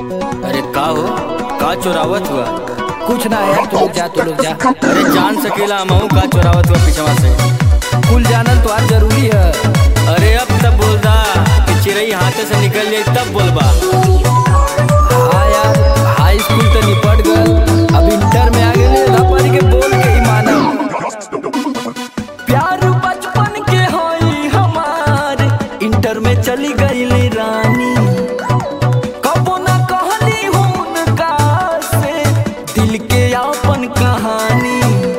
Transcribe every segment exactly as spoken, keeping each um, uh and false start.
अरे का हो, का चोरावत हुआ? कुछ ना यार, तू लोग जा तू लोग जा। अरे जान सकेला हमहू का चोरावत हुआ पिछवा से। कुल जानल तो आज जरूरी है। अरे अब तब बोल दा कि चिड़ई हाथे से निकल जाए तब बोलबा। हाँ यार, हाई स्कूल तो निपट गल, अब इंटर में आ गए रपरी के बोल के ही मानब। प्यार बचपन के होई हमार, इंटर में चली गई रानी। कबो ना कहली उनका से दिल के अपन कहानी।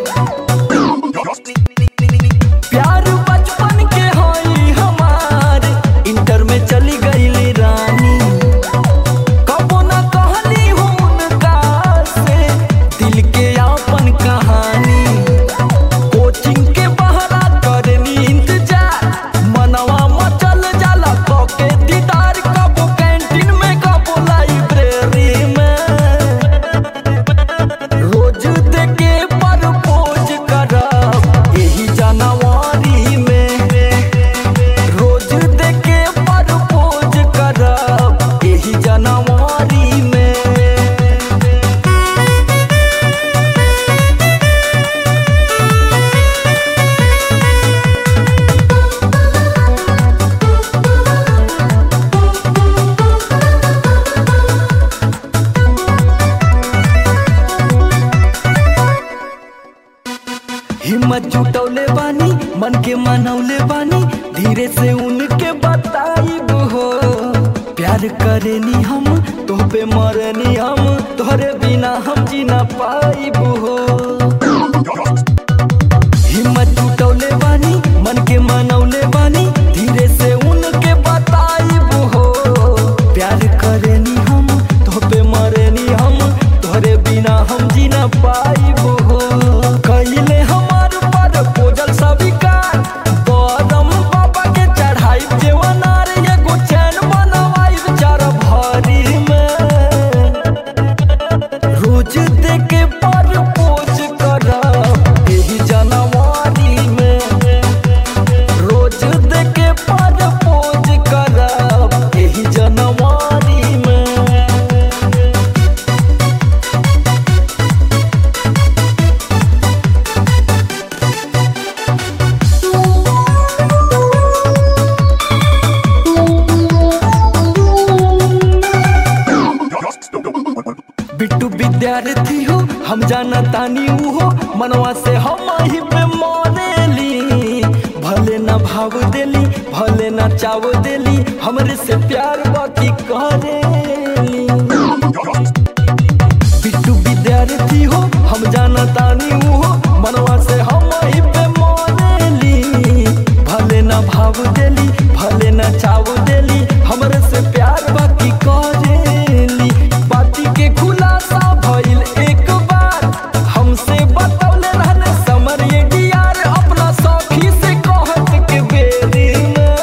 प्यार बचपन के होई हमार, इंटर में चली गई रानी। कबो ना कहली उनका से दिल के अपन कहानी। कोचिंग के बहरा करनी इंतजार, मनवा मचल जाला के दीदार। कबो कैंटीन में कबो लाइब्रेरी में, रोज देके प्रपोज करब यही जनवरी में। रोज देके प्रपोज करब यही जनवरी में। हिम्मत जुटौले बानी, मन के मनौले बानी, धीरे से उनके बताइब हो। प्यार करेनी हम, तो पे मरनी हम, तोहरे बिना हम जी ना पाइब हो। हिम्मत जुटौले बानी, मन के मनौले बानी, धीरे से उनके बताइब हो। प्यार करेनी हम, तो पे मरनी हम, तोहरे बिना हम जी ना पाइब हो। कइले हमार प्रपोजल स्वीकार, बदम बाबा के चढ़ाई जेवनार। एगो चैन बनवाई चार भरी में, रोज देके प्रपोज करब यही जनवरी में। रोज देके प्रपोज करब यही जनवरी में। बिट्टू विद्यार्थी हो, हम जाना तानी हो, मनवा से हम ही पे मरेली। भले ना भाव देली, भले ना चाव देली, हमरे से प्यार बाकी करेली। बिट्टू विद्यार्थी हो, हम जाना तानी हो, मनवा से हम ही पे मरेली। भले ना भाव देली, भले ना चाव देली, हमरे से प्यार बाकी करेली। बाती के खुलासा भइल एक बार, हमसे बतौले रहने समर ये डियार। अपना सखी से कहत के बेरी में,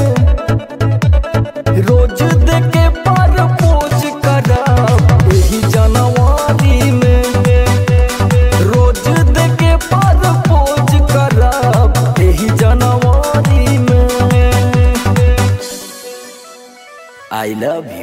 रोज देके प्रपोज करब यही जनवरी में। रोज देके प्रपोज करब यही जनवरी में। I love you.